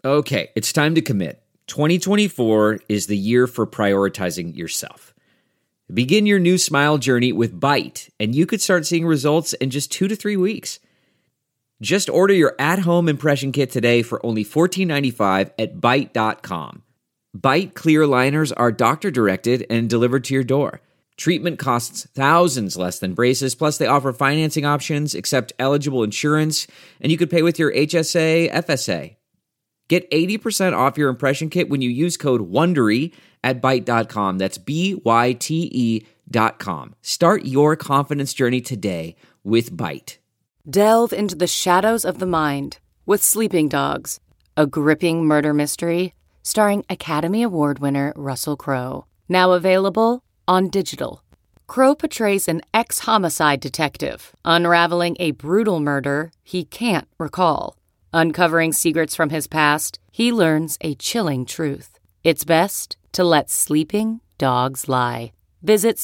Okay, it's time to commit. 2024 is the year for prioritizing yourself. Begin your new smile journey with Byte, and you could start seeing results in just 2 to 3 weeks. Just order your at-home impression kit today for only $14.95 at Byte.com. Byte clear liners are doctor-directed and delivered to your door. Treatment costs thousands less than braces, plus they offer financing options, accept eligible insurance, and you could pay with your HSA, FSA. Get 80% off your impression kit when you use code WONDERY at Byte.com. That's BYTE.com. Start your confidence journey today with Byte. Delve into the shadows of the mind with Sleeping Dogs, a gripping murder mystery starring Academy Award winner Russell Crowe. Now available on digital. Crowe portrays an ex-homicide detective unraveling a brutal murder he can't recall. Uncovering secrets from his past, he learns a chilling truth. It's best to let sleeping dogs lie. Visit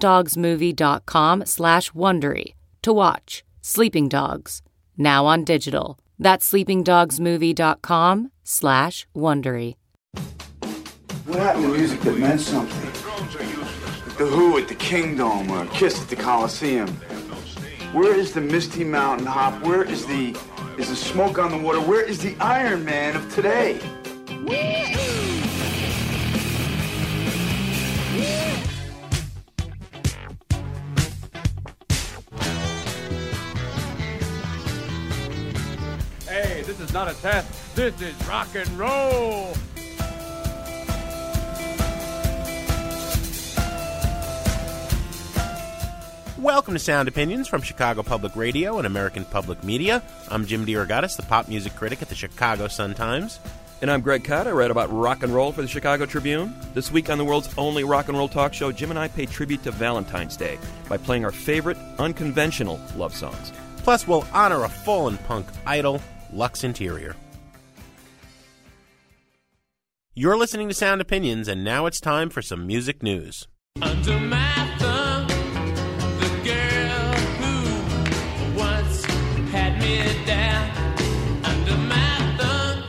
sleepingdogsmovie.com/Wondery to watch Sleeping Dogs, now on digital. That's sleepingdogsmovie.com/Wondery. What happened to music that meant something? The Who at the Kingdom or Kiss at the Coliseum. Where is the Misty Mountain Hop? Where is the Smoke on the Water? Where is the Iron Man of today? Hey, this is not a test. This is rock and roll. Welcome to Sound Opinions from Chicago Public Radio and American Public Media. I'm Jim DeRogatis, the pop music critic at the Chicago Sun-Times. And I'm Greg Kot. I write about rock and roll for the Chicago Tribune. This week on the world's only rock and roll talk show, Jim and I pay tribute to Valentine's Day by playing our favorite unconventional love songs. Plus, we'll honor a fallen punk idol, Lux Interior. You're listening to Sound Opinions, and now it's time for some music news. Under my thumb, the girl who once had me down. Under my thumb,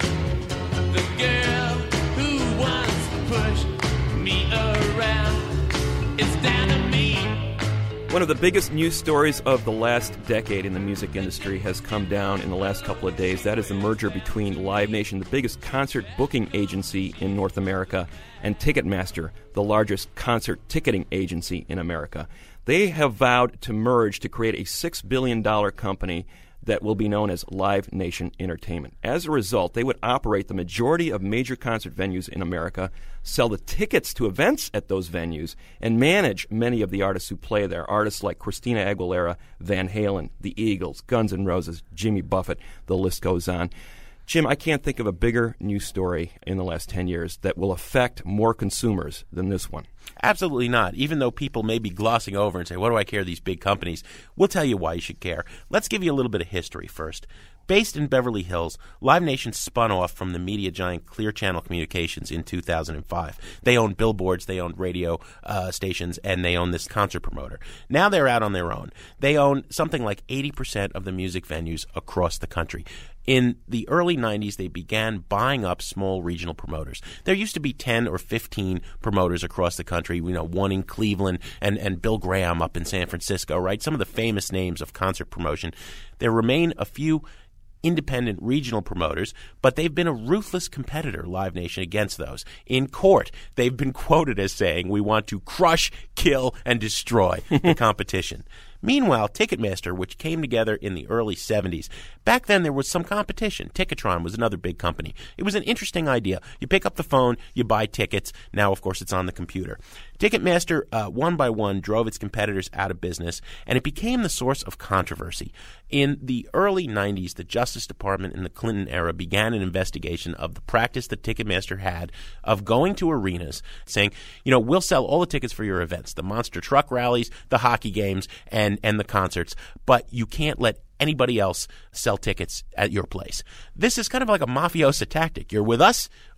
the girl who once pushed me around. It's down to me. One of the biggest news stories of the last decade in the music industry has come down in the last couple of days. That is the merger between Live Nation, the biggest concert booking agency in North America, and Ticketmaster, the largest concert ticketing agency in America. They have vowed to merge to create a $6 billion company that will be known as Live Nation Entertainment. As a result, they would operate the majority of major concert venues in America, sell the tickets to events at those venues, and manage many of the artists who play there. Artists like Christina Aguilera, Van Halen, the Eagles, Guns N' Roses, Jimmy Buffett, the list goes on. Jim, I can't think of a bigger news story in the last 10 years that will affect more consumers than this one. Absolutely not. Even though people may be glossing over and say, what do I care, these big companies? We'll tell you why you should care. Let's give you a little bit of history first. Based in Beverly Hills, Live Nation spun off from the media giant Clear Channel Communications in 2005. They owned billboards, they owned radio stations, and they own this concert promoter. Now they're out on their own. They own something like 80% of the music venues across the country. In the early 90s, they began buying up small regional promoters. There used to be 10 or 15 promoters across the country, one in Cleveland and Bill Graham up in San Francisco, right? Some of the famous names of concert promotion. There remain a few independent regional promoters, but they've been a ruthless competitor, Live Nation, against those. In court, they've been quoted as saying, we want to crush, kill, and destroy the competition. Meanwhile, Ticketmaster, which came together in the early 70s, back then there was some competition. Ticketron was another big company. It was an interesting idea. You pick up the phone, you buy tickets. Now, of course, it's on the computer. Ticketmaster, one by one, drove its competitors out of business, and it became the source of controversy. In the early 90s, the Justice Department in the Clinton era began an investigation of the practice that Ticketmaster had of going to arenas saying, we'll sell all the tickets for your events, the monster truck rallies, the hockey games, and the concerts, but you can't let anybody else sell tickets at your place. This is kind of like a mafiosa tactic. You're with us,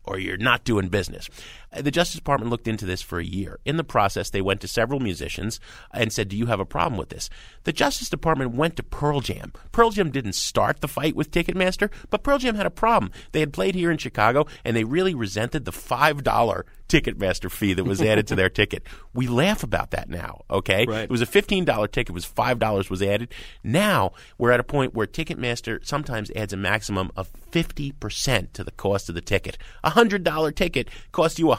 or you're not doing business. The Justice Department looked into this for a year. In the process, they went to several musicians and said, do you have a problem with this? The Justice Department went to Pearl Jam. Pearl Jam didn't start the fight with Ticketmaster, but Pearl Jam had a problem. They had played here in Chicago, and they really resented the $5 Ticketmaster fee that was added to their ticket. We laugh about that now, okay? Right. It was a $15 ticket. It was $5 was added. Now we're at a point where Ticketmaster sometimes adds a maximum of 50% to the cost of the ticket. A $100 ticket costs you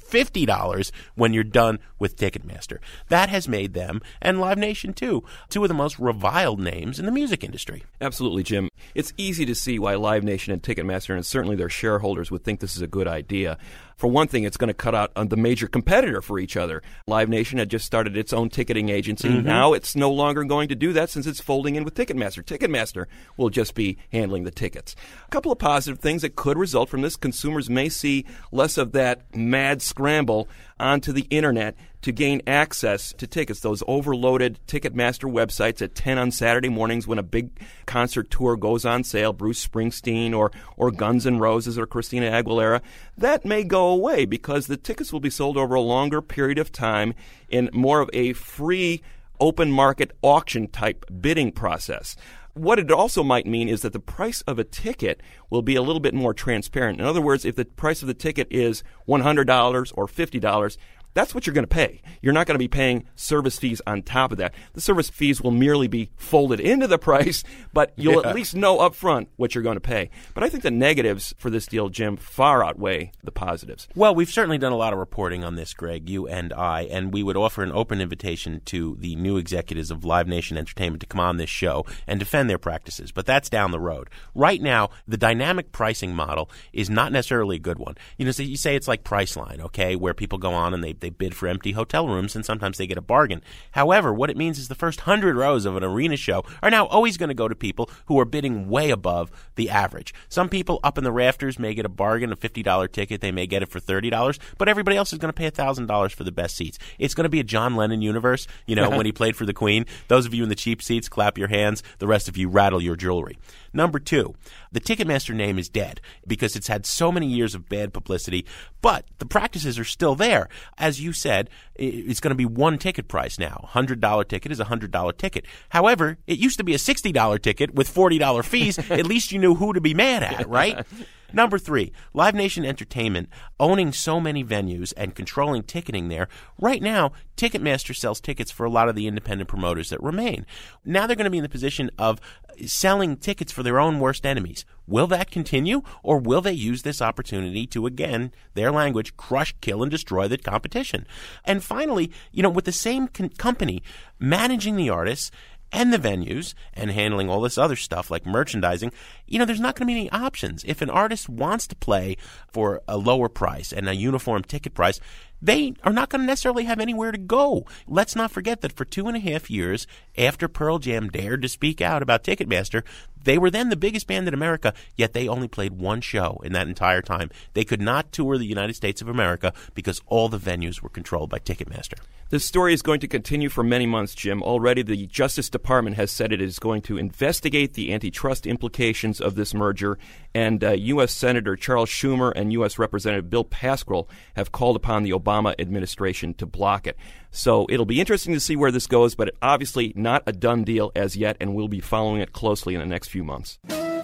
$150 when you're done with Ticketmaster. That has made them, and Live Nation too, two of the most reviled names in the music industry. Absolutely, Jim. It's easy to see why Live Nation and Ticketmaster, and certainly their shareholders, would think this is a good idea. For one thing, it's going to cut out the major competitor for each other. Live Nation had just started its own ticketing agency. Mm-hmm. Now it's no longer going to do that since it's folding in with Ticketmaster. Ticketmaster will just be handling the tickets. A couple of positive things that could result from this. Consumers may see less of that mad scramble onto the Internet to gain access to tickets. Those overloaded Ticketmaster websites at 10 on Saturday mornings when a big concert tour goes on sale, Bruce Springsteen or Guns N' Roses or Christina Aguilera, that may go away because the tickets will be sold over a longer period of time in more of a free open market auction type bidding process. What it also might mean is that the price of a ticket will be a little bit more transparent. In other words, if the price of the ticket is $100 or $50, that's what you're going to pay. You're not going to be paying service fees on top of that. The service fees will merely be folded into the price, but you'll at least know up front what you're going to pay. But I think the negatives for this deal, Jim, far outweigh the positives. Well, we've certainly done a lot of reporting on this, Greg, you and I, and we would offer an open invitation to the new executives of Live Nation Entertainment to come on this show and defend their practices. But that's down the road. Right now, the dynamic pricing model is not necessarily a good one. You know, so you say it's like Priceline, okay, where people go on and they bid for empty hotel rooms, and sometimes they get a bargain. However, what it means is the first 100 rows of an arena show are now always going to go to people who are bidding way above the average. Some people up in the rafters may get a bargain, a $50 ticket. They may get it for $30, but everybody else is going to pay $1,000 for the best seats. It's going to be a John Lennon universe, you know, when he played for the Queen. Those of you in the cheap seats, clap your hands. The rest of you rattle your jewelry. Number two, the Ticketmaster name is dead because it's had so many years of bad publicity, but the practices are still there. As you said, it's going to be one ticket price now. $100 ticket is a $100 ticket. However, it used to be a $60 ticket with $40 fees. At least you knew who to be mad at, right? Number three, Live Nation Entertainment, owning so many venues and controlling ticketing there. Right now, Ticketmaster sells tickets for a lot of the independent promoters that remain. Now they're going to be in the position of selling tickets for their own worst enemies. Will that continue, or will they use this opportunity to, again, their language, crush, kill, and destroy the competition? And finally, you know, with the same company managing the artists and the venues and handling all this other stuff like merchandising, you know, there's not going to be any options. If an artist wants to play for a lower price and a uniform ticket price, they are not going to necessarily have anywhere to go. Let's not forget that for 2.5 years after Pearl Jam dared to speak out about Ticketmaster, they were then the biggest band in America, yet they only played one show in that entire time. They could not tour the United States of America because all the venues were controlled by Ticketmaster. This story is going to continue for many months, Jim. Already the Justice Department has said it is going to investigate the antitrust implications of this merger, and U.S. Senator Charles Schumer and U.S. Representative Bill Pascrell have called upon the Obama administration to block it. So it'll be interesting to see where this goes, but obviously not a done deal as yet, and we'll be following it closely in the next few months.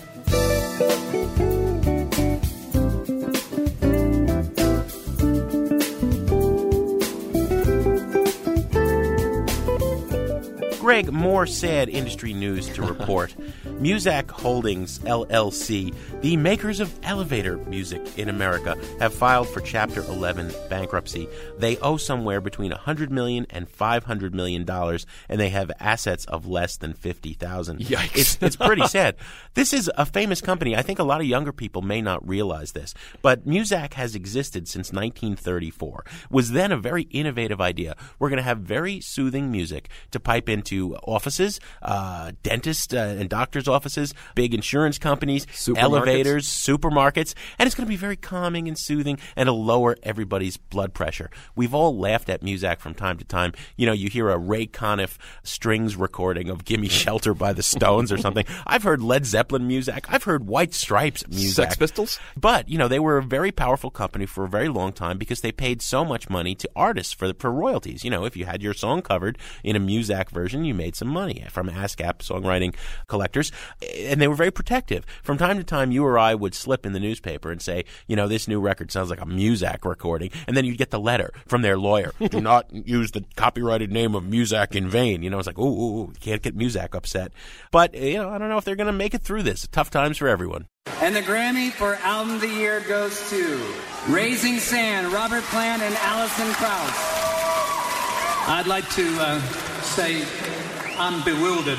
Greg, more sad industry news to report. Muzak Holdings, LLC, the makers of elevator music in America, have filed for Chapter 11 bankruptcy. They owe somewhere between $100 million and $500 million, and they have assets of less than $50,000. Yikes. It's pretty sad. This is a famous company. I think a lot of younger people may not realize this, but Muzak has existed since 1934. Was then a very innovative idea. We're going to have very soothing music to pipe into offices, dentists and doctors' offices, big insurance companies, elevators, supermarkets, and it's going to be very calming and soothing, and it'll lower everybody's blood pressure. We've all laughed at Muzak from time to time. You know, you hear a Ray Conniff strings recording of Gimme Shelter by the Stones or something. I've heard Led Zeppelin Muzak. I've heard White Stripes Muzak. Sex Pistols? But, you know, they were a very powerful company for a very long time because they paid so much money to artists for royalties. You know, if you had your song covered in a Muzak version, you made some money from ASCAP songwriting collectors, and they were very protective. From time to time, you or I would slip in the newspaper and say, you know, this new record sounds like a Muzak recording, and then you'd get the letter from their lawyer. Do not use the copyrighted name of Muzak in vain. You know, it's like, ooh, you can't get Muzak upset. But, you know, I don't know if they're going to make it through this. Tough times for everyone. And the Grammy for Album of the Year goes to Raising Sand, Robert Plant and Alison Krauss. I'd like to say I'm bewildered.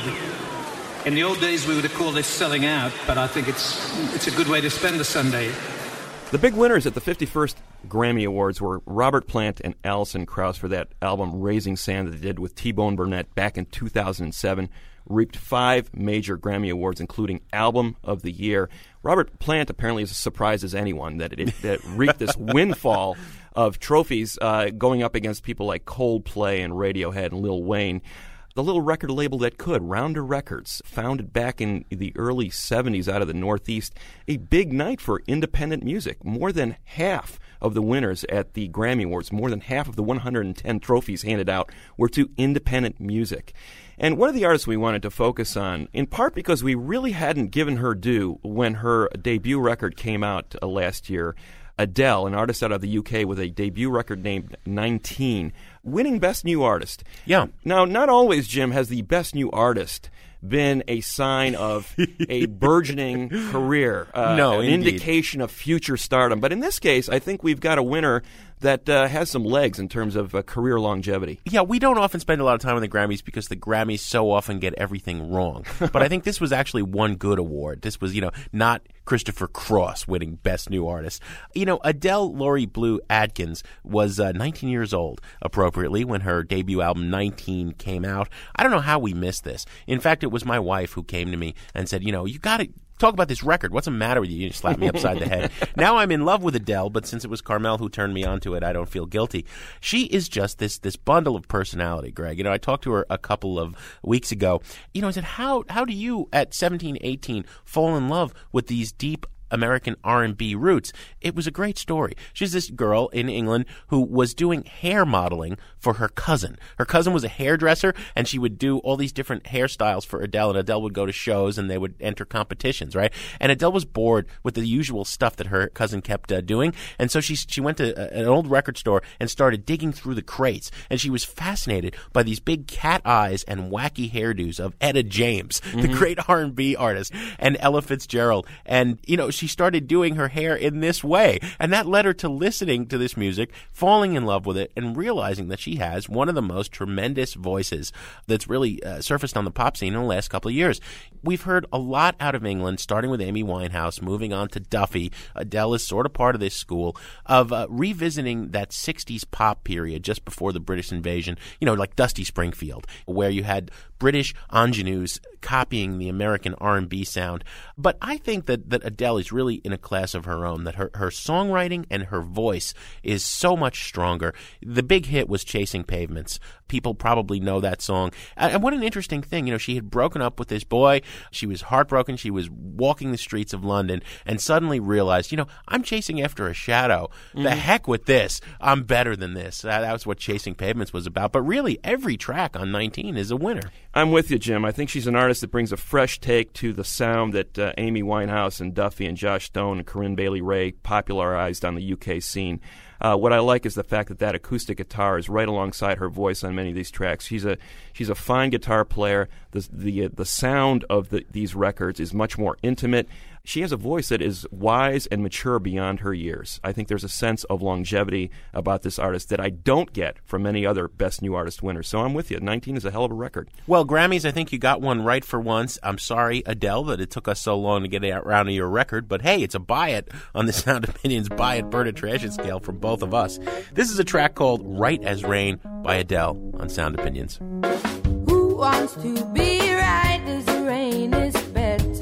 In the old days, we would have called this selling out, but I think it's a good way to spend the Sunday. The big winners at the 51st Grammy Awards were Robert Plant and Alison Krauss for that album Raising Sand that they did with T-Bone Burnett back in 2007. Reaped 5 major Grammy Awards, including Album of the Year. Robert Plant apparently is as surprised as anyone that it reaped this windfall of trophies going up against people like Coldplay and Radiohead and Lil Wayne. The little record label that could, Rounder Records, founded back in the early 70s out of the Northeast, a big night for independent music. More than half of the winners at the Grammy Awards, more than half of the 110 trophies handed out, were to independent music. And one of the artists we wanted to focus on, in part because we really hadn't given her due when her debut record came out last year, Adele, an artist out of the UK with a debut record named 19, winning Best New Artist. Yeah. Now, not always, Jim, has the Best New Artist been a sign of a burgeoning career, no, an indication of future stardom. But in this case, I think we've got a winner that has some legs in terms of career longevity. Yeah, we don't often spend a lot of time on the Grammys because the Grammys so often get everything wrong. But I think this was actually one good award. This was, you know, not Christopher Cross winning Best New Artist. You know, Adele Laurie Blue Adkins was 19 years old, appropriately, when her debut album 19 came out. I don't know how we missed this. In fact, it was my wife who came to me and said, you know, you got to talk about this record. What's the matter with you? You slapped me upside the head. Now I'm in love with Adele, but since it was Carmel who turned me onto it, I don't feel guilty. She is just this bundle of personality, Greg. You know, I talked to her a couple of weeks ago. You know, I said, how do you at 17, 18 fall in love with these deep American R&B roots? It was a great story. She's this girl in England who was doing hair modeling for her cousin. Her cousin was a hairdresser, and she would do all these different hairstyles for Adele, and Adele would go to shows, and they would enter competitions, right? And Adele was bored with the usual stuff that her cousin kept doing, and so she went to an old record store and started digging through the crates, and she was fascinated by these big cat eyes and wacky hairdos of Etta James, the great R&B artist, and Ella Fitzgerald, and, you know, she started doing her hair in this way. And that led her to listening to this music, falling in love with it, and realizing that she has one of the most tremendous voices that's really surfaced on the pop scene in the last couple of years. We've heard a lot out of England, starting with Amy Winehouse, moving on to Duffy. Adele is sort of part of this school of revisiting that 60s pop period just before the British invasion, you know, like Dusty Springfield, where you had British ingenues copying the American R&B sound. But I think that Adele is really in a class of her own, that her songwriting and her voice is so much stronger. The big hit was Chasing Pavements. People probably know that song. And what an interesting thing. You know, she had broken up with this boy. She was heartbroken. She was walking the streets of London and suddenly realized, you know, I'm chasing after a shadow. The heck with this. I'm better than this. That was what Chasing Pavements was about. But really, every track on 19 is a winner. I'm with you, Jim. I think she's an artist that brings a fresh take to the sound that Amy Winehouse and Duffy and Josh Stone and Corinne Bailey Rae popularized on the UK scene. What I like is the fact that acoustic guitar is right alongside her voice on many of these tracks. She's a fine guitar player. The sound of these records is much more intimate. She has a voice that is wise and mature beyond her years. I think there's a sense of longevity about this artist that I don't get from many other Best New Artist winners. So I'm with you. 19 is a hell of a record. Well, Grammys, I think you got one right for once. I'm sorry, Adele, that it took us so long to get around to your record. But hey, it's a buy it on the Sound Opinions Buy It, Burn It, Trash It scale from both of us. This is a track called Right as Rain by Adele on Sound Opinions. Who wants to be right as rain is better?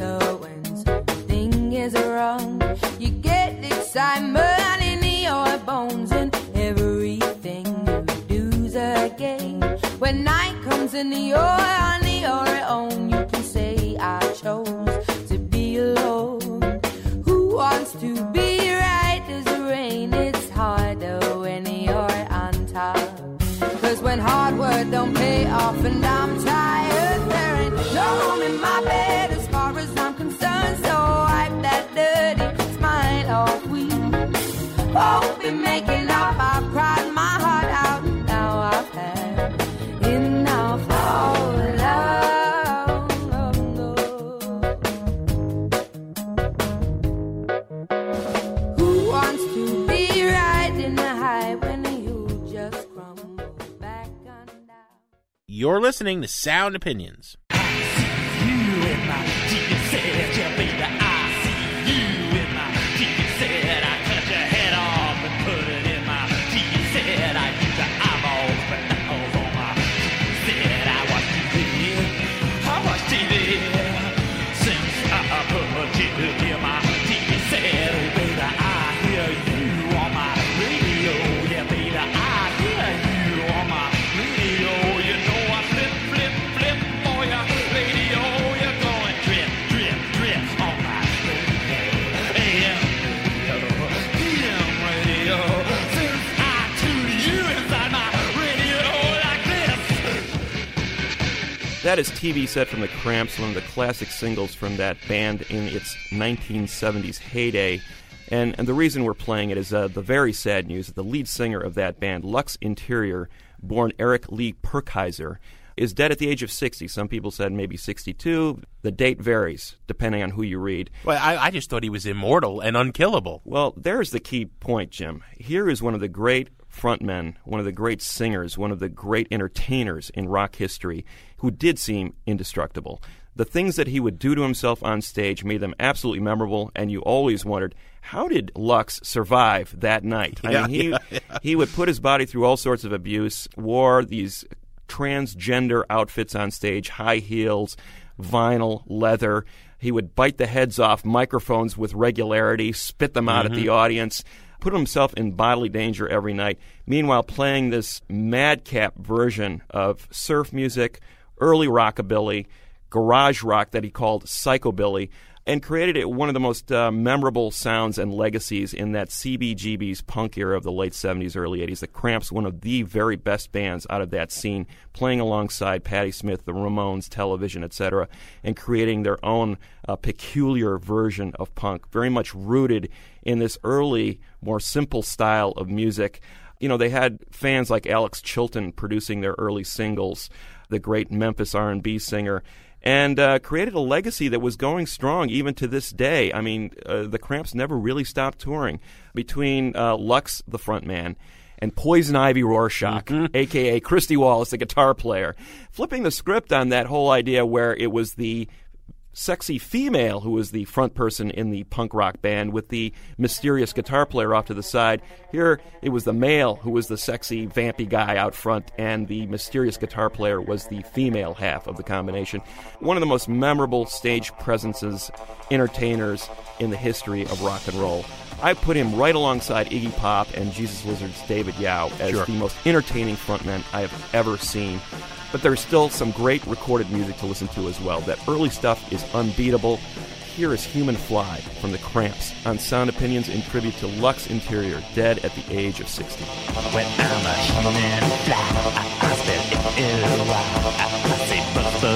off and I'm tired. There ain't no room in my bed as far as I'm concerned. So wipe that dirty smile off. We won't be making up. I've cried my heart out. Now I've had enough of love. Who wants to be riding a high when you just crumble back on down? You're listening to Sound Opinions. That is TV Set from the Cramps, one of the classic singles from that band in its 1970s heyday. And the reason we're playing it is the very sad news that the lead singer of that band, Lux Interior, born Eric Lee Purkhiser, is dead at the age of 60. Some people said maybe 62. The date varies, depending on who you read. Well, I just thought he was immortal and unkillable. Well, there's the key point, Jim. Here is one of the great frontmen, one of the great singers, one of the great entertainers in rock history who did seem indestructible. The things that he would do to himself on stage made them absolutely memorable, and you always wondered, how did Lux survive that night? He would put his body through all sorts of abuse, wore these transgender outfits on stage, high heels, vinyl, leather. He would bite the heads off microphones with regularity, spit them out at the audience, put himself in bodily danger every night, meanwhile playing this madcap version of surf music, early rockabilly, garage rock that he called psychobilly, and created one of the most memorable sounds and legacies in that CBGB's punk era of the late 70s, early 80s. The Cramps, one of the very best bands out of that scene, playing alongside Patti Smith, the Ramones, Television, etc., and creating their own peculiar version of punk, very much rooted in this early, more simple style of music. You know, they had fans like Alex Chilton producing their early singles, the great Memphis R&B singer, and created a legacy that was going strong even to this day. I mean, the Cramps never really stopped touring. Between Lux, the frontman, and Poison Ivy Rorschach, a.k.a. Christy Wallace, the guitar player, flipping the script on that whole idea where it was the sexy female who was the front person in the punk rock band with the mysterious guitar player off to the side. Here, it was the male who was the sexy, vampy guy out front, and the mysterious guitar player was the female half of the combination. One of the most memorable stage presences, entertainers in the history of rock and roll. I put him right alongside Iggy Pop and Jesus Lizard's David Yow as the most entertaining frontmen I have ever seen. But there's still some great recorded music to listen to as well. That early stuff is unbeatable. Here is Human Fly from the Cramps on Sound Opinions in tribute to Lux Interior, dead at the age of 60. When I'm a human fly, I spell L-Y. I say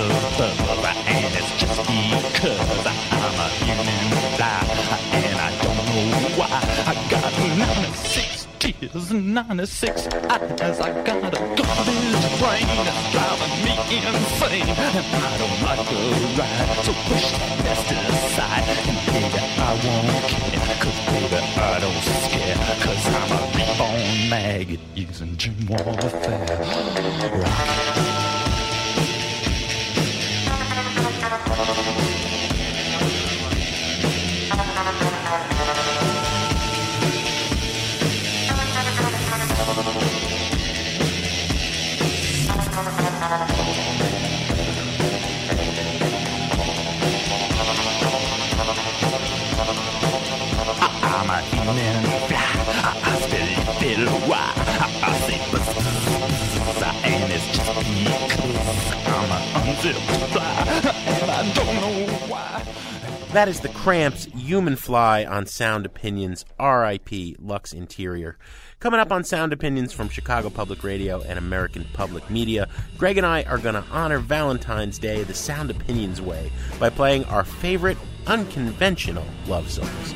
buzz, and it's just because I'm a human fly, and I don't know why. I got 96 tears and 96 eyes. I got a garbage brain that's driving me insane, and I don't like the ride, so push that mess to the side. And baby, I won't care, 'cause baby, I don't scare, 'cause I'm a reborn maggot using gym warfare. Rock. I'm a human fly, I spell L-Y, I say buzz, and it's just because I'm an unzipped fly, and I don't know why. That is the Cramps, Human Fly on Sound Opinions, R.I.P. Lux Interior. Coming up on Sound Opinions from Chicago Public Radio and American Public Media, Greg and I are going to honor Valentine's Day the Sound Opinions way by playing our favorite unconventional love songs.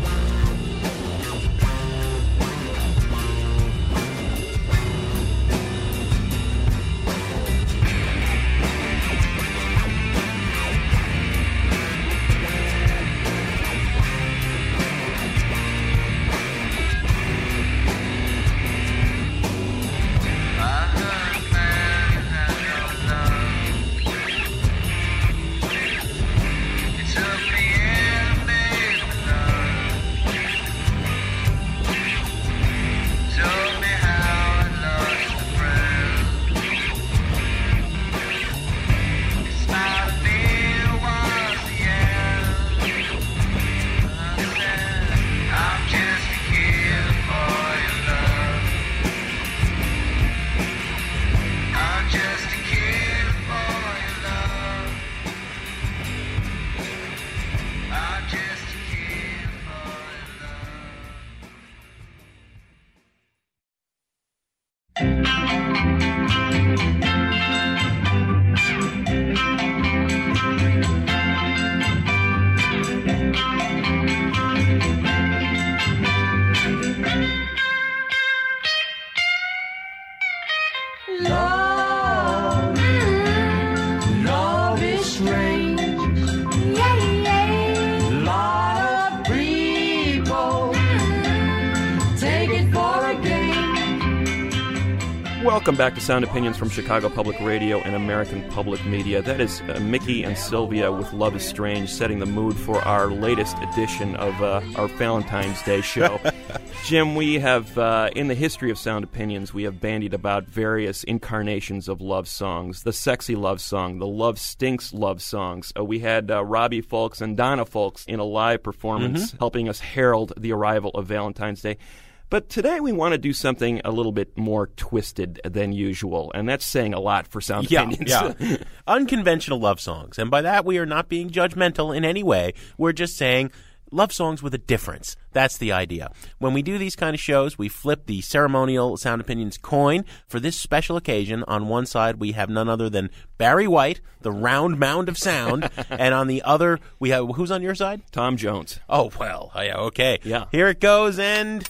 Welcome back to Sound Opinions from Chicago Public Radio and American Public Media. That is Mickey and Sylvia with Love is Strange, setting the mood for our latest edition of our Valentine's Day show. Jim, we have, in the history of Sound Opinions, we have bandied about various incarnations of love songs. The sexy love song, the love stinks love songs. We had Robbie Fulks and Donna Fulks in a live performance helping us herald the arrival of Valentine's Day. But today we want to do something a little bit more twisted than usual, and that's saying a lot for Sound Opinions. Yeah. Unconventional love songs. And by that, we are not being judgmental in any way. We're just saying love songs with a difference. That's the idea. When we do these kind of shows, we flip the ceremonial Sound Opinions coin. For this special occasion, on one side we have none other than Barry White, the round mound of sound, and on the other we have, who's on your side? Tom Jones. Oh, well, yeah, okay. Yeah. Here it goes, and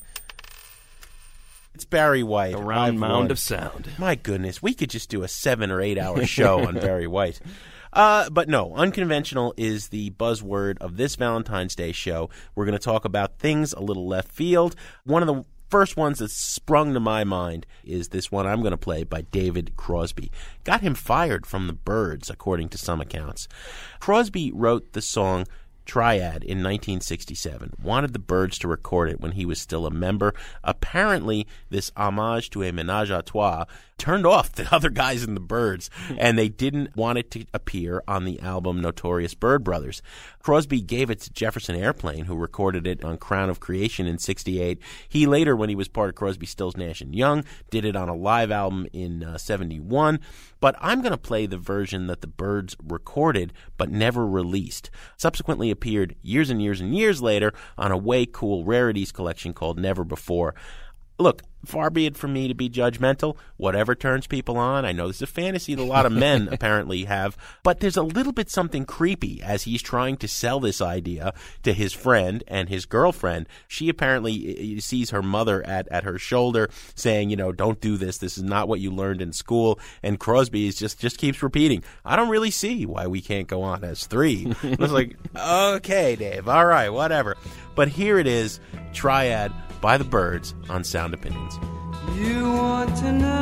it's Barry White. A round mound of sound. My goodness, we could just do a 7 or 8 hour show on Barry White. But no, unconventional is the buzzword of this Valentine's Day show. We're going to talk about things a little left field. One of the first ones that sprung to my mind is this one I'm going to play by David Crosby. Got him fired from the Byrds, according to some accounts. Crosby wrote the song Triad in 1967, wanted the Byrds to record it when he was still a member. Apparently, this homage to a ménage à trois turned off the other guys in the Byrds, and they didn't want it to appear on the album Notorious Byrd Brothers. Crosby gave it to Jefferson Airplane, who recorded it on Crown of Creation in 68. He later, when he was part of Crosby, Stills, Nash & Young, did it on a live album in 71. But I'm going to play the version that the Byrds recorded but never released. Subsequently appeared years and years and years later on a way cool rarities collection called Never Before. Look, far be it from me to be judgmental. Whatever turns people on. I know this is a fantasy that a lot of men apparently have. But there's a little bit something creepy as he's trying to sell this idea to his friend and his girlfriend. She apparently sees her mother at her shoulder saying, you know, don't do this. This is not what you learned in school. And Crosby is just keeps repeating, I don't really see why we can't go on as three. I was like, okay, Dave. All right, whatever. But here it is, Triad by the Byrds on Sound Opinions. You want to know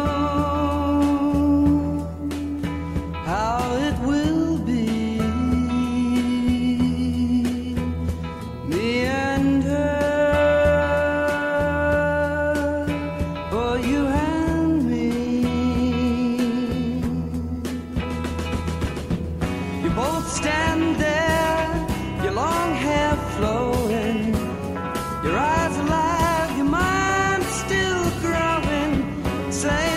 how it will be, me and her, or you and me. You both stand there, your long hair flowing, your eyes alive, your mind still growing. Say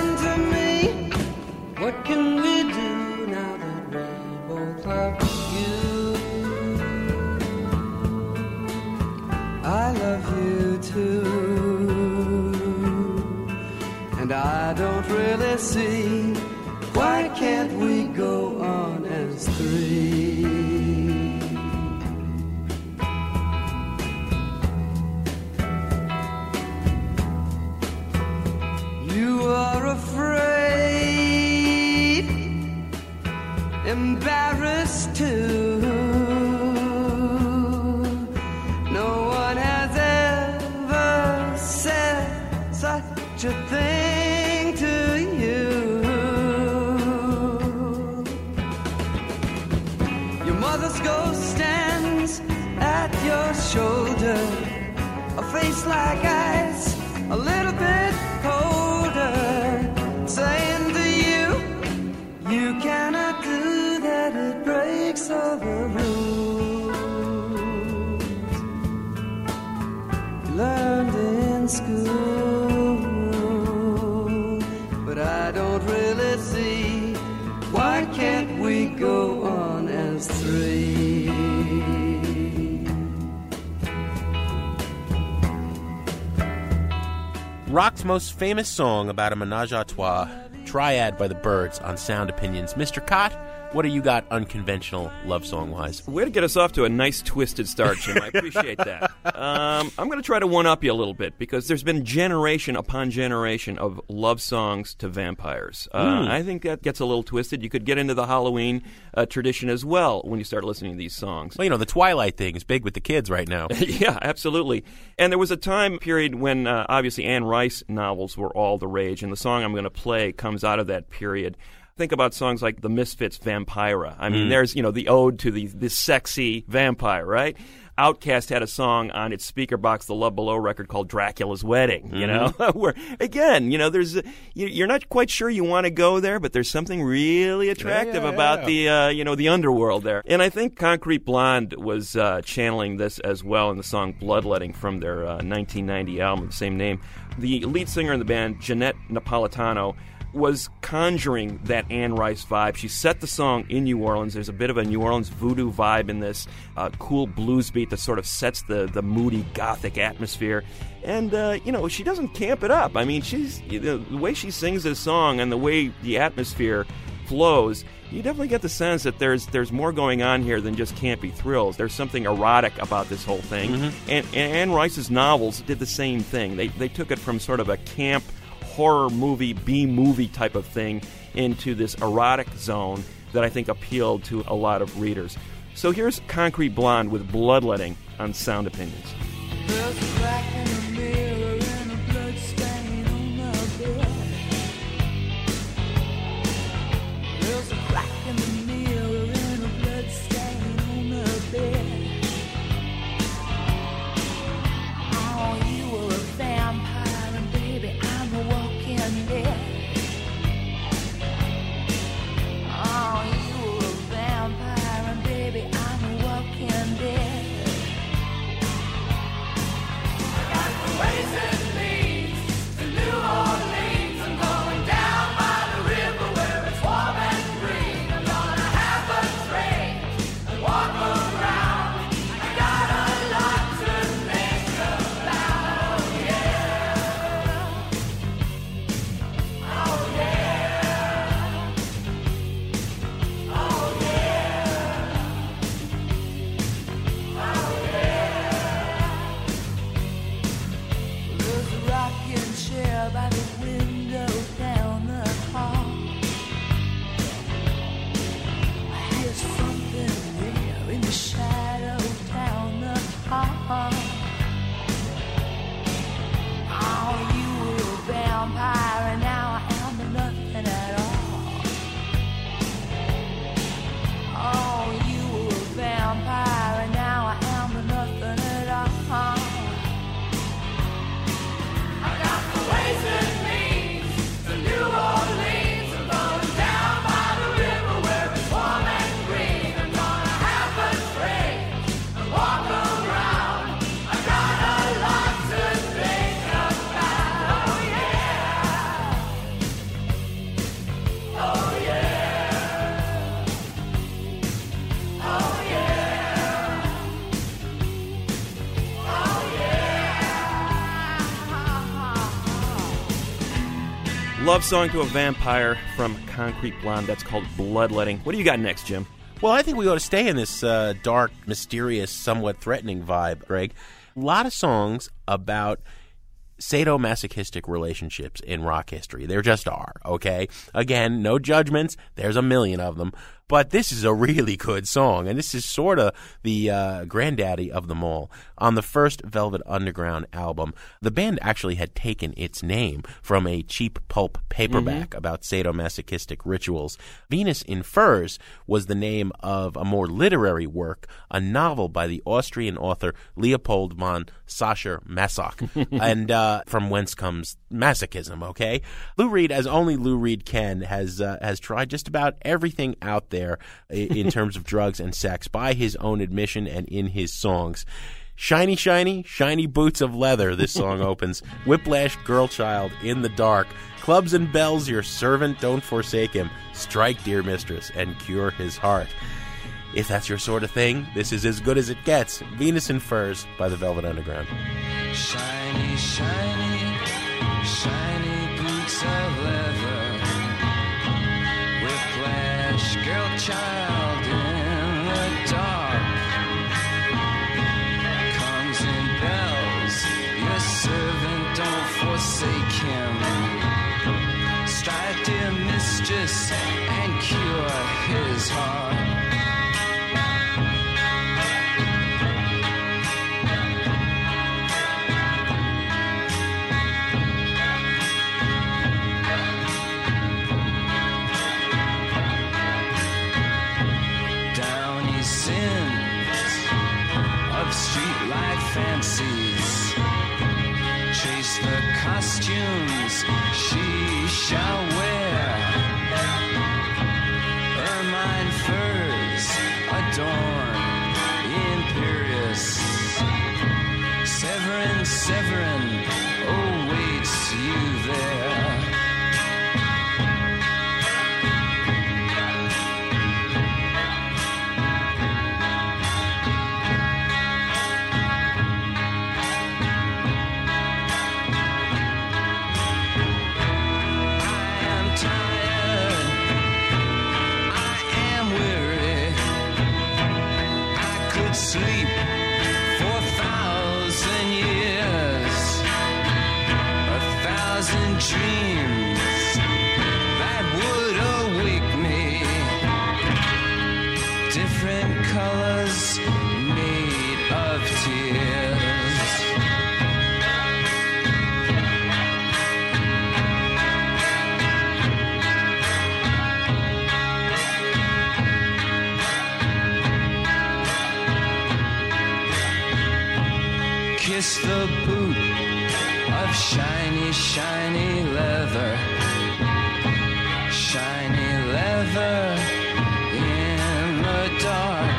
really see, why can't we go on as three? You are afraid, embarrassed too. No one has ever said such a thing to you. Your mother's ghost stands at your shoulder, a face like ice, a little bit colder, saying to you, you cannot do that, it breaks all the rules you learned in school. But I don't really see, why can't we go on as three? Rock's most famous song about a menage a trois, Triad by the Byrds on Sound Opinions. Mr. Cott, what do you got unconventional love song-wise? Way to get us off to a nice twisted start, Jim. I appreciate that. I'm going to try to one-up you a little bit because there's been generation upon generation of love songs to vampires. I think that gets a little twisted. You could get into the Halloween tradition as well when you start listening to these songs. Well, you know, the Twilight thing is big with the kids right now. Yeah, absolutely. And there was a time period when obviously Anne Rice novels were all the rage, and the song I'm going to play comes out of that period. Think about songs like The Misfits' Vampira. I mean, there's, the ode to the sexy vampire, right? Outkast had a song on its speaker box, the Love Below record, called Dracula's Wedding, where, again, there's you're not quite sure you want to go there, but there's something really attractive about the underworld there. And I think Concrete Blonde was channeling this as well in the song Bloodletting from their 1990 album of the same name. The lead singer in the band, Jeanette Napolitano, was conjuring that Anne Rice vibe. She set the song in New Orleans. There's a bit of a New Orleans voodoo vibe in this cool blues beat that sort of sets the moody gothic atmosphere. And, she doesn't camp it up. I mean, she's the way she sings this song and the way the atmosphere flows, you definitely get the sense that there's more going on here than just campy thrills. There's something erotic about this whole thing. Mm-hmm. And Anne Rice's novels did the same thing. They took it from sort of a camp horror movie, B-movie type of thing into this erotic zone that I think appealed to a lot of readers. So here's Concrete Blonde with Bloodletting on Sound Opinions. There's a crack in the mirror and a blood stain on the bed. There's a crack in the mirror and a blood stain on the bed. Oh, you were a vampire and baby, I'm a walking dead. Oh, you were a vampire and baby, I'm a walking dead. I got Love Song to a Vampire from Concrete Blonde. That's called Bloodletting. What do you got next, Jim? Well, I think we ought to stay in this dark, mysterious, somewhat threatening vibe, Greg. A lot of songs about sadomasochistic relationships in rock history. There just are, okay? Again, no judgments. There's a million of them. But this is a really good song, and this is sort of the granddaddy of them all. On the first Velvet Underground album, the band actually had taken its name from a cheap pulp paperback about sadomasochistic rituals. Venus in Furs was the name of a more literary work, a novel by the Austrian author Leopold von Sacher-Masoch, and from whence comes masochism, okay? Lou Reed, as only Lou Reed can, has tried just about everything out there in terms of drugs and sex by his own admission and in his songs. Shiny, shiny, shiny boots of leather, this song opens. Whiplash, Girl Child, In the Dark. Clubs and bells, your servant, don't forsake him. Strike, dear mistress, and cure his heart. If that's your sort of thing, this is as good as it gets. Venus in Furs by the Velvet Underground. Shiny, shiny, shiny boots of leather. Whiplash, girl child in the dark. Comes in bells, your servant don't forsake him. Strike, dear mistress, and cure his heart. Fancies, chase the costumes she shall wear. Ermine furs adorn imperious. Severin, Severin awaits you there. Sleep for 1,000 years, 1,000 dreams that would awake me. Different colors made of tears. Kiss the boot of shiny, shiny leather. Shiny leather in the dark.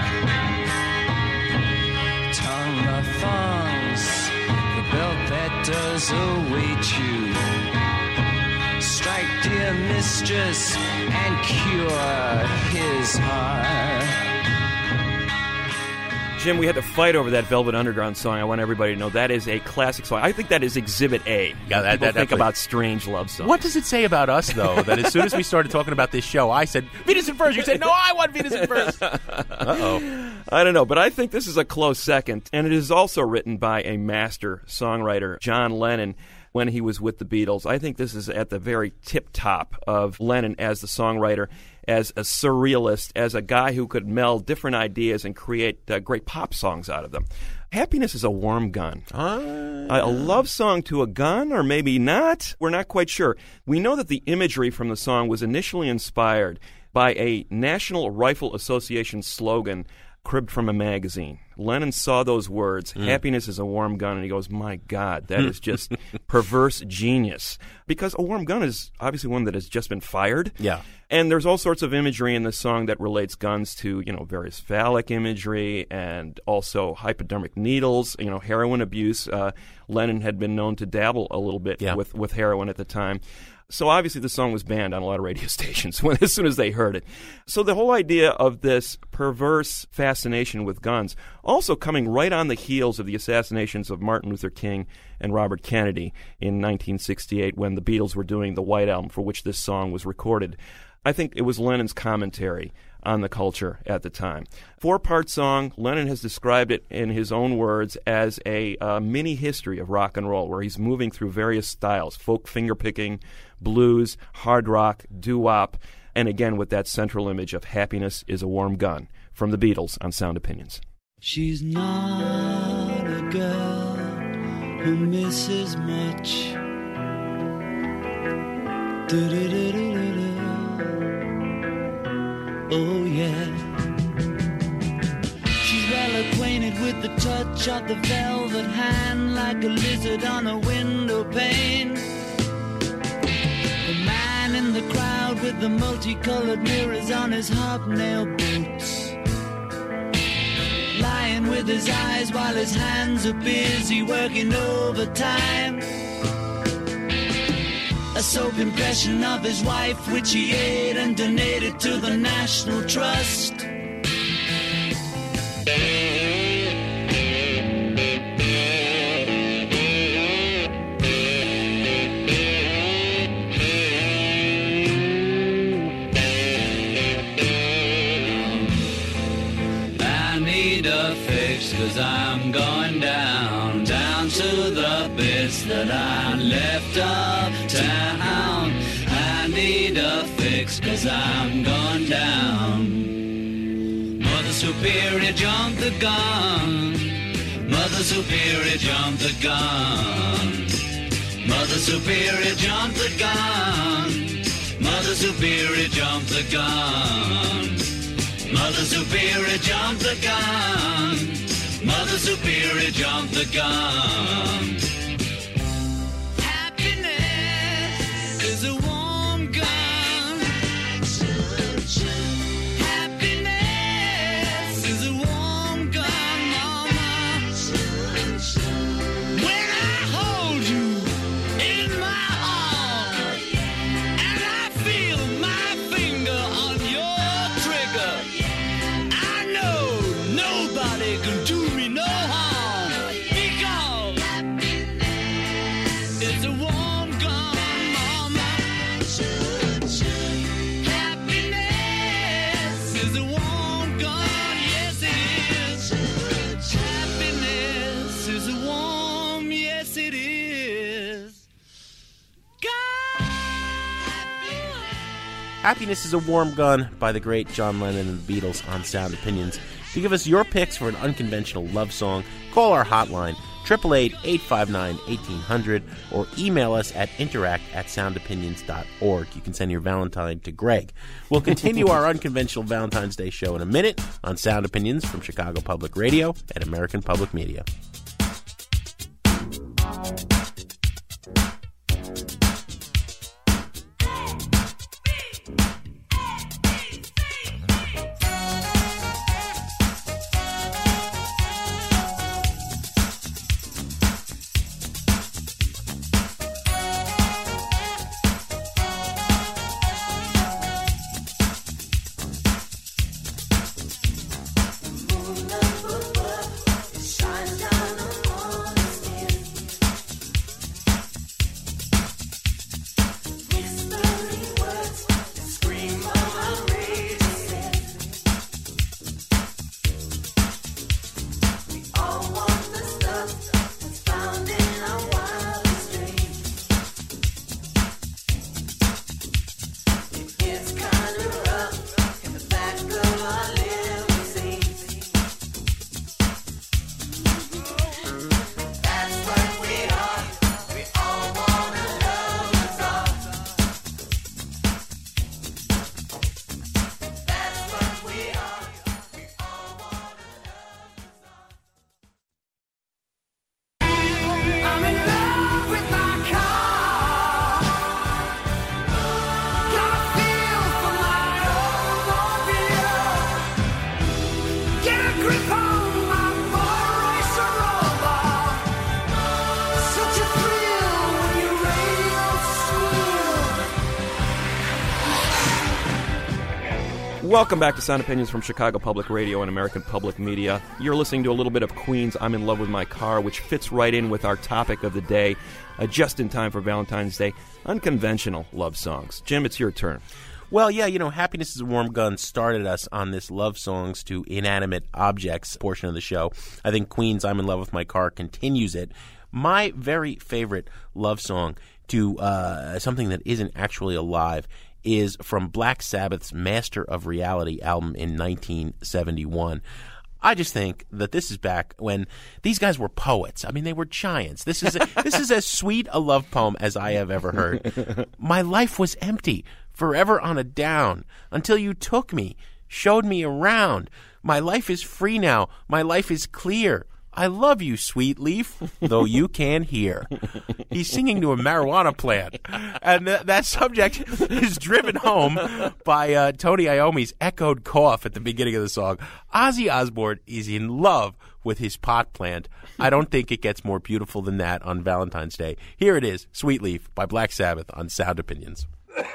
Tongue the thongs, the belt that does await you. Strike, dear mistress, and cure his heart. Jim, we had to fight over that Velvet Underground song. I want everybody to know that is a classic song. I think that is Exhibit A. Yeah, People think about strange love songs. What does it say about us, though, that as soon as we started talking about this show, I said, Venus in Furs. You said, no, I want Venus in Furs. Uh-oh. I don't know, but I think this is a close second. And it is also written by a master songwriter, John Lennon, when he was with the Beatles. I think this is at the very tip-top of Lennon as the songwriter, as a surrealist, as a guy who could meld different ideas and create great pop songs out of them. Happiness is a warm gun. A love song to a gun, or maybe not? We're not quite sure. We know that the imagery from the song was initially inspired by a National Rifle Association slogan cribbed from a magazine. Lennon saw those words, happiness is a warm gun, and he goes, my God, that is just perverse genius. Because a warm gun is obviously one that has just been fired. Yeah. And there's all sorts of imagery in the song that relates guns to, various phallic imagery and also hypodermic needles, heroin abuse. Lennon had been known to dabble a little bit with heroin at the time. So obviously the song was banned on a lot of radio stations as soon as they heard it. So the whole idea of this perverse fascination with guns Also coming right on the heels of the assassinations of Martin Luther King and Robert Kennedy in 1968 when the Beatles were doing the White Album for which this song was recorded. I think it was Lennon's commentary on the culture at the time. 4-part song, Lennon has described it in his own words as a mini history of rock and roll, where he's moving through various styles, folk fingerpicking, blues, hard rock, doo-wop, and again with that central image of Happiness is a Warm Gun from the Beatles on Sound Opinions. She's not a girl who misses much. Do-do-do-do-do-do. Oh yeah. She's well acquainted with the touch of the velvet hand, like a lizard on a window pane. The man in the crowd with the multicolored mirrors on his hobnail boots, lying with his eyes while his hands are busy working overtime. A soap impression of his wife, which he ate and donated to the National Trust. I need a fix, 'cause I'm going down to the bits that I left uptown. I need a fix, 'cause I'm going down. Mother Superior jumped the gun. Mother Superior jumped the gun. Mother Superior jumped the gun. Mother Superior jumped the gun. Mother Superior jumped the gun. Mother Superior jumped the gun. Happiness is a warm gun. Happiness is a warm gun, mama. When I hold you in my arms and I feel my finger on your trigger, I know nobody can do me no harm, because it's a warm gun, mama. Happiness is a warm gun, yes it is. Happiness is a warm, yes it is. Happiness is a Warm Gun by the great John Lennon and the Beatles on Sound Opinions. To give us your picks for an unconventional love song, call our hotline, 888-859-1800, or email us at interact@soundopinions.org. You can send your Valentine to Greg. We'll continue our unconventional Valentine's Day show in a minute on Sound Opinions from Chicago Public Radio and American Public Media. Welcome back to Sound Opinions from Chicago Public Radio and American Public Media. You're listening to a little bit of Queen's I'm in Love with My Car, which fits right in with our topic of the day, just in time for Valentine's Day, unconventional love songs. Jim, it's your turn. Well, yeah, Happiness is a Warm Gun started us on this love songs to inanimate objects portion of the show. I think Queen's I'm in Love with My Car continues it. My very favorite love song to something that isn't actually alive is from Black Sabbath's Master of Reality album in 1971. I just think that this is back when these guys were poets. I mean, they were giants. This is as sweet a love poem as I have ever heard. My life was empty, forever on a down, until you took me, showed me around. My life is free now. My life is clear. I love you, sweet leaf, though you can't hear. He's singing to a marijuana plant. And that subject is driven home by Tony Iommi's echoed cough at the beginning of the song. Ozzy Osbourne is in love with his pot plant. I don't think it gets more beautiful than that on Valentine's Day. Here it is, Sweet Leaf by Black Sabbath on Sound Opinions.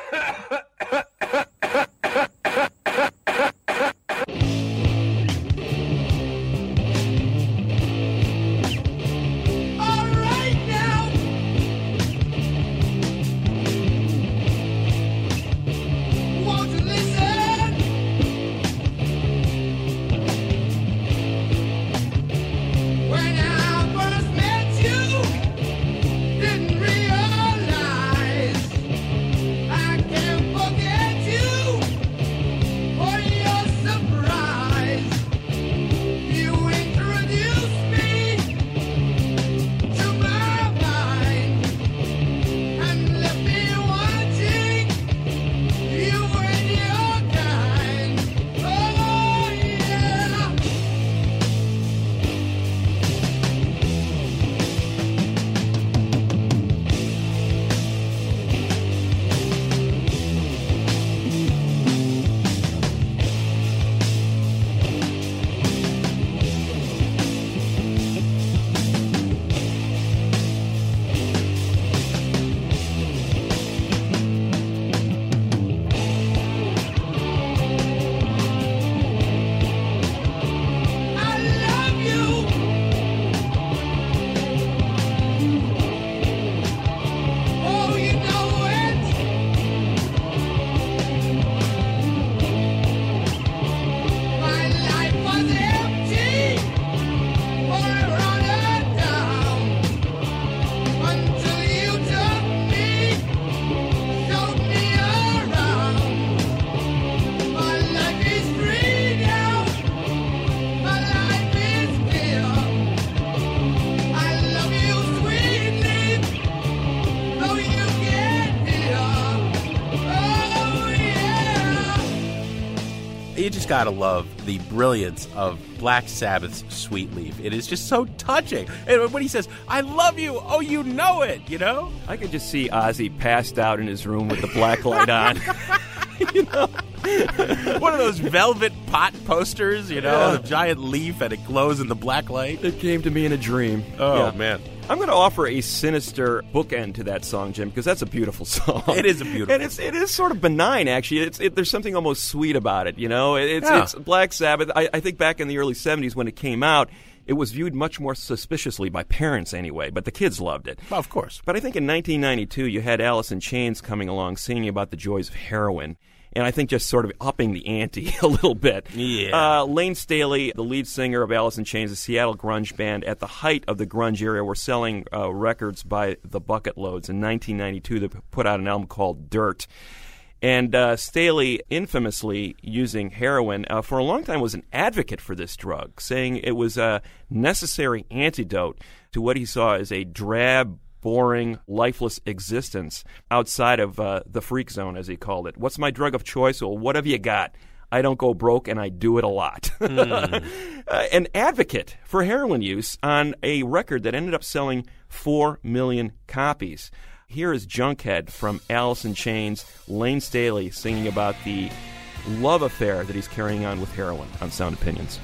You just gotta love the brilliance of Black Sabbath's Sweet Leaf. It is just so touching. And when he says, I love you, oh, you know it, I could just see Ozzy passed out in his room with the black light on. One of those velvet pot posters, the giant leaf and it glows in the black light. It came to me in a dream. Oh, man. I'm going to offer a sinister bookend to that song, Jim, because that's a beautiful song. It is a beautiful and it is sort of benign, actually. There's something almost sweet about it, It's Black Sabbath. I think back in the early 70s when it came out, it was viewed much more suspiciously by parents anyway, but the kids loved it. Well, of course. But I think in 1992, you had Alice in Chains coming along singing about the joys of heroin. And I think just sort of upping the ante a little bit. Yeah. Lane Staley, the lead singer of Alice in Chains, a Seattle grunge band, at the height of the grunge era, were selling records by the bucket loads. In 1992, they put out an album called Dirt. And Staley, infamously using heroin, for a long time was an advocate for this drug, saying it was a necessary antidote to what he saw as a drab, boring, lifeless existence outside of the freak zone, as he called it. What's my drug of choice? Well, what have you got? I don't go broke, and I do it a lot. An advocate for heroin use on a record that ended up selling 4 million copies. Here is Junkhead from Alice in Chains, Lane Staley singing about the love affair that he's carrying on with heroin on Sound Opinions.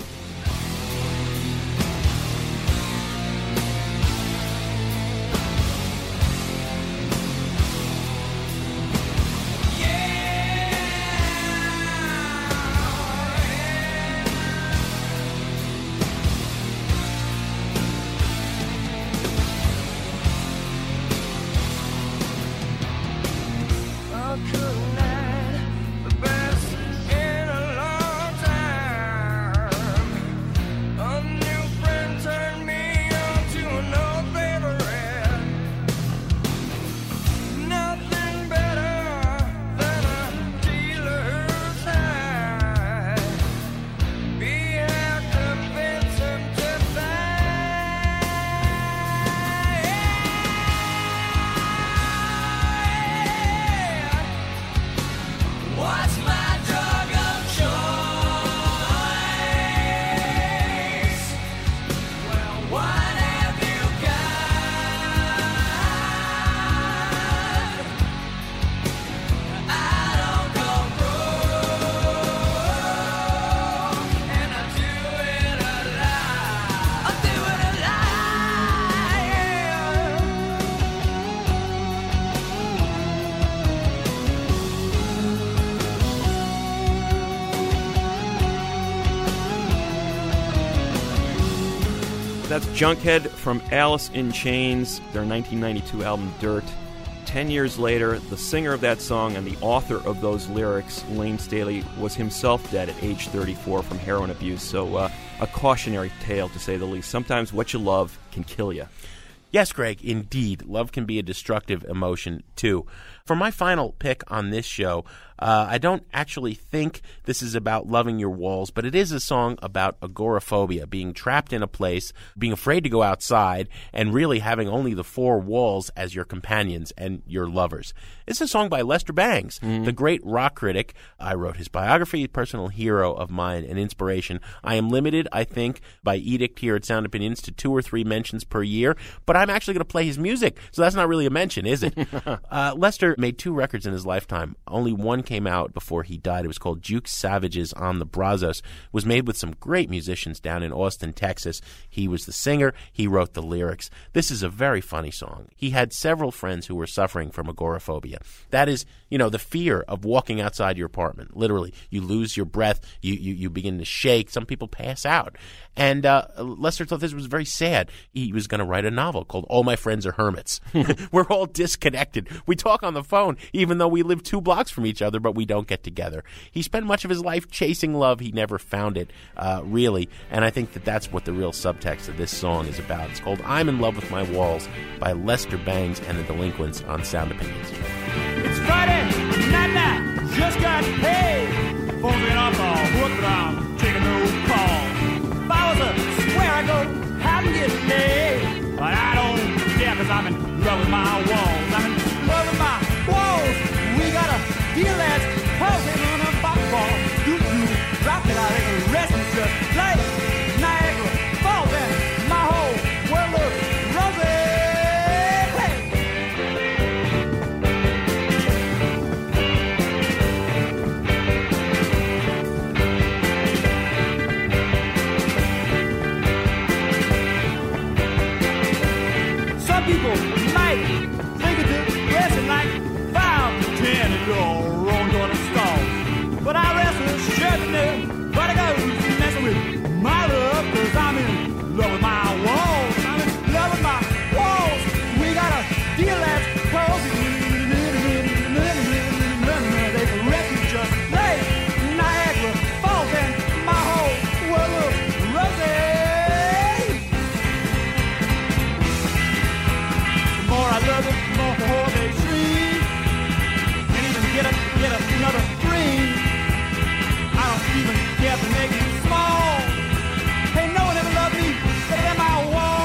That's Junkhead from Alice in Chains, their 1992 album Dirt. 10 years later, the singer of that song and the author of those lyrics, Lane Staley, was himself dead at age 34 from heroin abuse. So a cautionary tale, to say the least. Sometimes what you love can kill you. Yes, Greg, indeed. Love can be a destructive emotion, too. For my final pick on this show, I don't actually think this is about loving your walls, but it is a song about agoraphobia, being trapped in a place, being afraid to go outside, and really having only the four walls as your companions and your lovers. It's a song by Lester Bangs, the great rock critic. I wrote his biography, personal hero of mine, and inspiration. I am limited, I think, by edict here at Sound Opinions to 2 or 3 mentions per year, but I'm actually going to play his music, so that's not really a mention, is it? Lester made 2 records in his lifetime. Only one came out before he died. It was called Juke Savages on the Brazos. It was made with some great musicians down in Austin, Texas. He was the singer. He wrote the lyrics. This is a very funny song. He had several friends who were suffering from agoraphobia. That is, the fear of walking outside your apartment. Literally, you lose your breath. You begin to shake. Some people pass out. And Lester thought this was very sad. He was going to write a novel called All My Friends Are Hermits. We're all disconnected. We talk on the phone, even though we live 2 blocks from each other, but we don't get together. He spent much of his life chasing love. He never found it, really. And I think that that's what the real subtext of this song is about. It's called I'm in Love with My Walls by Lester Bangs and the Delinquents on Sound Opinions. It's Friday night, just got paid. Phone's been off the hook, but I'm taking no call. If I was a square, I go, how to get laid? But I don't care, cause I'm in love with my walls. I'm in love with my walls. We got a deal that's causing on a box ball. You drop it out and the rest is just like Niagara Falls and my whole world looks rosy. Some people might think it's depressing, like 5 to 10 and you're rolling toward the stall. But I rest assured that nobody goes messing with my love, cause I'm in love with my walls. I'm in love with my walls. We got a deal that's closing. They can wreck me just like Niagara Falls and my whole world looks rosy. The more I love it, the more they scream. And even get another dream. I don't even care to make it small. Hey, no one ever loved me better than my walls.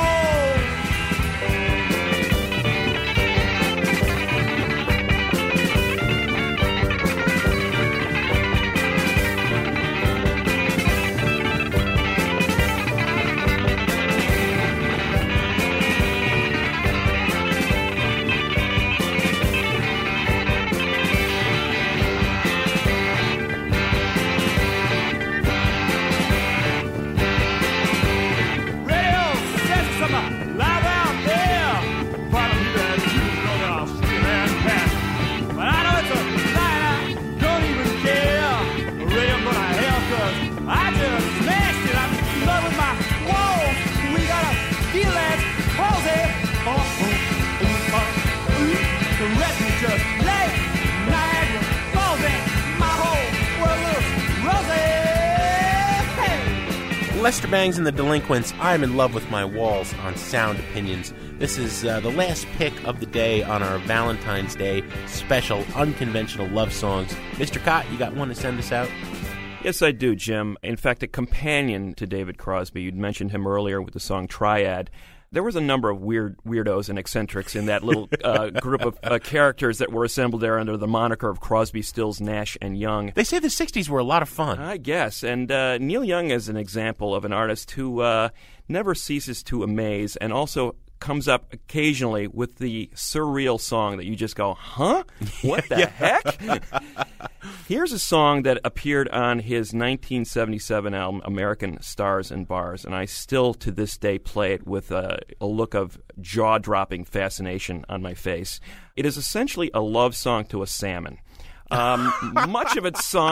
Lester Bangs and the Delinquents, I'm in Love with My Walls on Sound Opinions. This is the last pick of the day on our Valentine's Day special unconventional love songs. Mr. Cott, you got one to send us out? Yes, I do, Jim. In fact, a companion to David Crosby. You'd mentioned him earlier with the song Triad. There was a number of weirdos and eccentrics in that little group of characters that were assembled there under the moniker of Crosby, Stills, Nash, and Young. They say the 60s were a lot of fun. I guess. And Neil Young is an example of an artist who never ceases to amaze and also comes up occasionally with the surreal song that you just go, huh? What the heck? Here's a song that appeared on his 1977 album, American Stars and Bars, and I still, to this day, play it with a look of jaw-dropping fascination on my face. It is essentially a love song to a salmon. Much of it's sung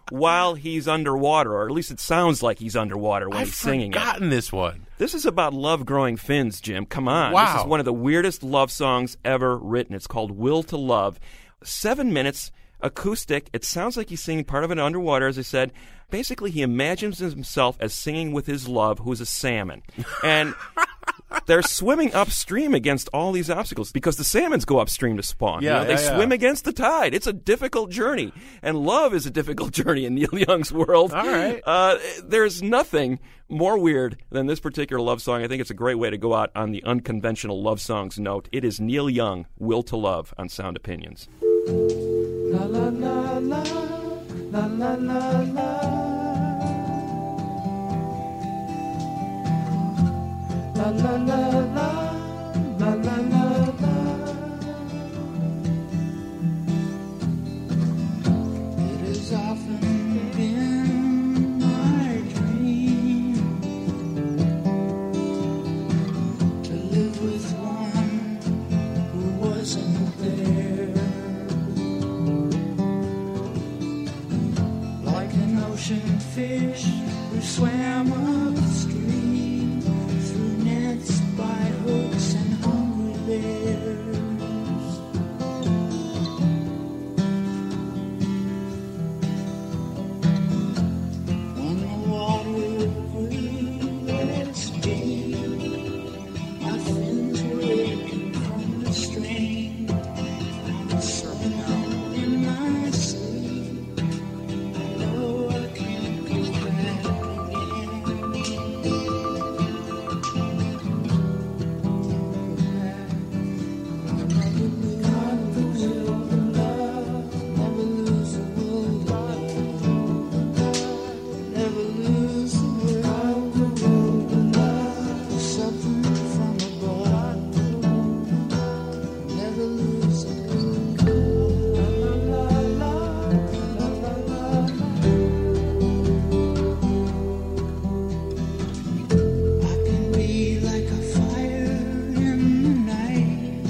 while he's underwater, or at least it sounds like he's underwater when he's singing it. I've forgotten this one. This is about love growing fins, Jim. Come on. Wow. This is one of the weirdest love songs ever written. It's called Will to Love. 7 minutes, acoustic. It sounds like he's singing part of it underwater, as I said. Basically, he imagines himself as singing with his love, who's a salmon. And they're swimming upstream against all these obstacles because the salmons go upstream to spawn. They swim against the tide. It's a difficult journey. And love is a difficult journey in Neil Young's world. All right. There's nothing more weird than this particular love song. I think it's a great way to go out on the unconventional love songs note. It is Neil Young, Will to Love, on Sound Opinions. La la la la, la la la la. La la la la, la la la la. It has often been my dream to live with one who wasn't there. Like an ocean fish who swam upstream through nets by hooks and hungry bears. When the water grew less deep, my fins were aching from the strain. I'm so numb in my sleep. I know I can't go back again. Got the will to love, never lose the will to love, never lose the will. Got the will to love, something from above, never lose the will. La la la la, la la la. I can be like a fire in the night,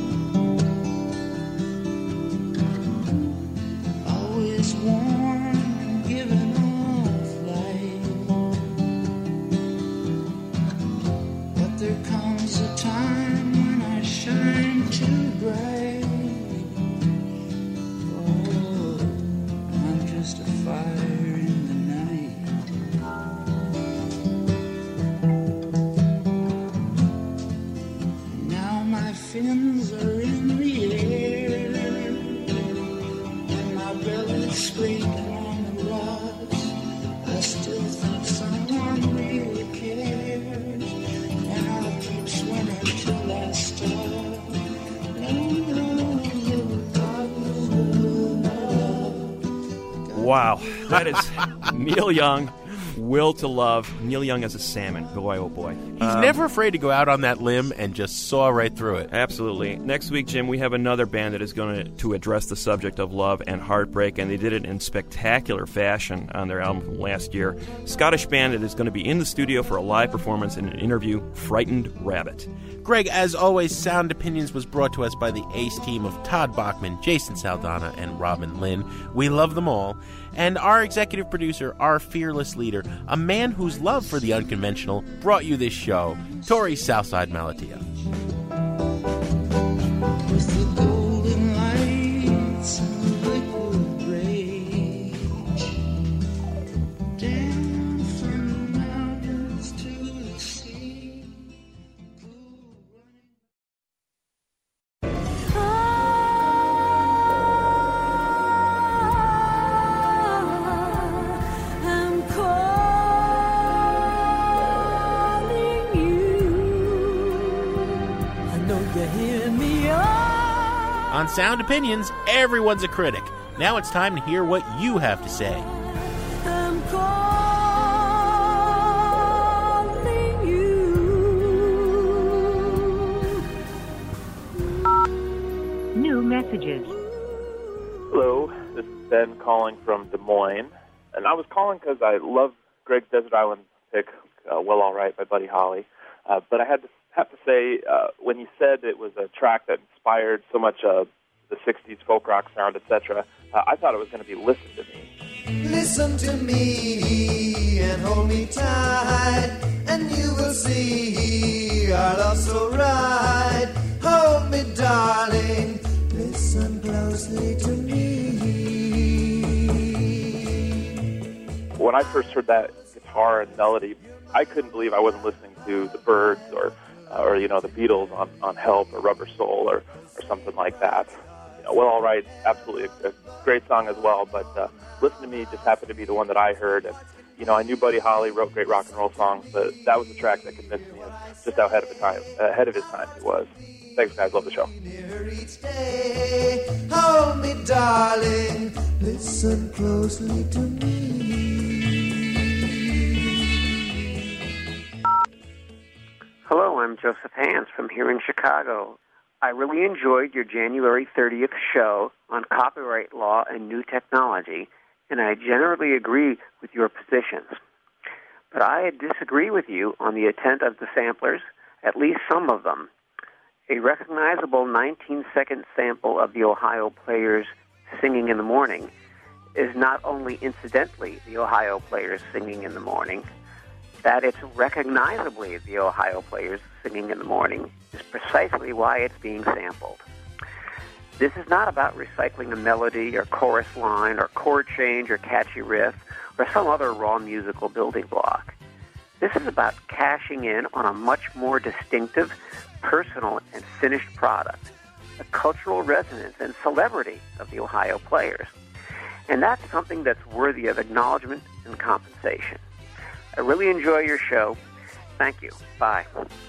always warm and giving off light. But there comes a time when I shine too bright. Oh, I'm just a fire in the night. Now my fins are in the air, and my belly's scraping on the rocks. I still think someone really cares, and I'll keep swimming till I stop. Wow. That is Neil Young, Will to Love. Neil Young as a salmon. Boy, oh boy. He's never afraid to go out on that limb and just saw right through it. Absolutely. Next week, Jim, we have another band that is going to address the subject of love and heartbreak, and they did it in spectacular fashion on their album from last year. Scottish band that is going to be in the studio for a live performance and an interview, Frightened Rabbit. Greg, as always, Sound Opinions was brought to us by the ace team of Todd Bachman, Jason Saldana, and Robin Lynn. We love them all. And our executive producer, our fearless leader, a man whose love for the unconventional brought you this show, Tori Southside Malatia. With the golden lights and the liquid rage, down from the mountains to the sea. I'm calling you. I know you hear me. On Sound Opinions, everyone's a critic. Now it's time to hear what you have to say. I'm calling you. New messages. Hello, this is Ben calling from Des Moines, and I was calling because I love Greg's Desert Island pick, Well All Right by Buddy Holly, but I have to say, when you said it was a track that inspired so much of the 60s folk rock sound, etc., I thought it was going to be Listen to Me. Listen to me and hold me tight, and you will see our love so right. Hold me, darling, listen closely to me. When I first heard that guitar and melody, I couldn't believe I wasn't listening to the Byrds or the Beatles on Help or Rubber Soul or something like that. Well, All Right, absolutely a great song as well, but Listen to Me just happened to be the one that I heard. And, I knew Buddy Holly wrote great rock and roll songs, but that was the track that convinced me of just how ahead of his time he was. Thanks, guys. Love the show. Hold me, darling, listen closely to me. Hello, I'm Joseph Hans from here in Chicago. I really enjoyed your January 30th show on copyright law and new technology, and I generally agree with your positions. But I disagree with you on the intent of the samplers, at least some of them. A recognizable 19-second sample of the Ohio Players singing in the morning is not only incidentally the Ohio Players singing in the morning, that it's recognizably the Ohio Players singing in the morning is precisely why it's being sampled. This is not about recycling a melody or chorus line or chord change or catchy riff or some other raw musical building block. This is about cashing in on a much more distinctive, personal, and finished product, the cultural resonance and celebrity of the Ohio Players. And that's something that's worthy of acknowledgement and compensation. I really enjoy your show. Thank you. Bye.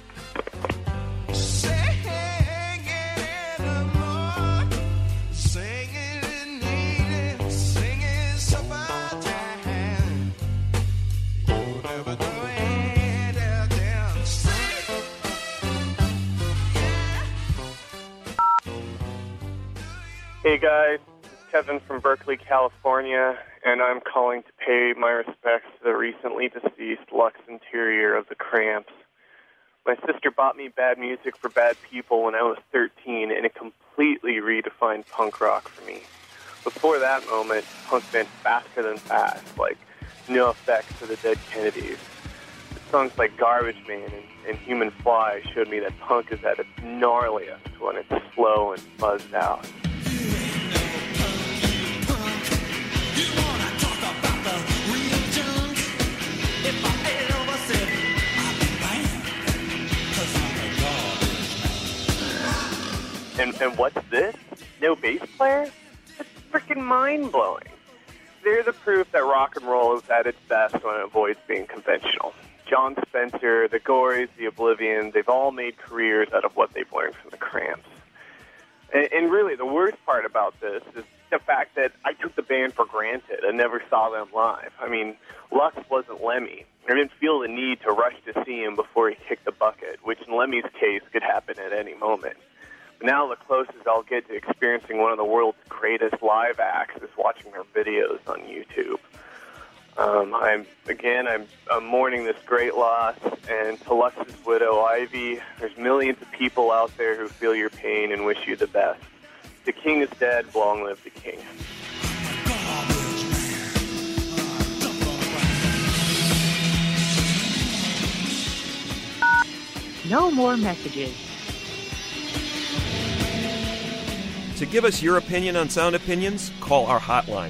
Hey guys, it's Kevin from Berkeley, California, and I'm calling to pay my respects to the recently deceased Lux Interior of the Cramps. My sister bought me Bad Music for Bad People when I was 13, and it completely redefined punk rock for me. Before that moment, punk meant faster than fast, like No Effects to the Dead Kennedys. Songs like Garbage Man and Human Fly showed me that punk is at its gnarliest when it's slow and buzzed out. And what's this? No bass player? That's freaking mind-blowing. They're the proof that rock and roll is at its best when it avoids being conventional. John Spencer, the Gories, the Oblivion, they've all made careers out of what they've learned from the Cramps. And really, the worst part about this is the fact that I took the band for granted and never saw them live. I mean, Lux wasn't Lemmy. I didn't feel the need to rush to see him before he kicked the bucket, which in Lemmy's case could happen at any moment. But now the closest I'll get to experiencing one of the world's greatest live acts is watching their videos on YouTube. I'm mourning this great loss, and to Lux's widow, Ivy, there's millions of people out there who feel your pain and wish you the best. The king is dead, long live the king. No more messages. To give us your opinion on Sound Opinions, call our hotline,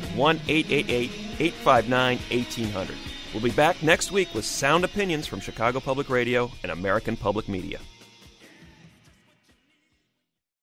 1-888-859-1800. We'll be back next week with Sound Opinions from Chicago Public Radio and American Public Media.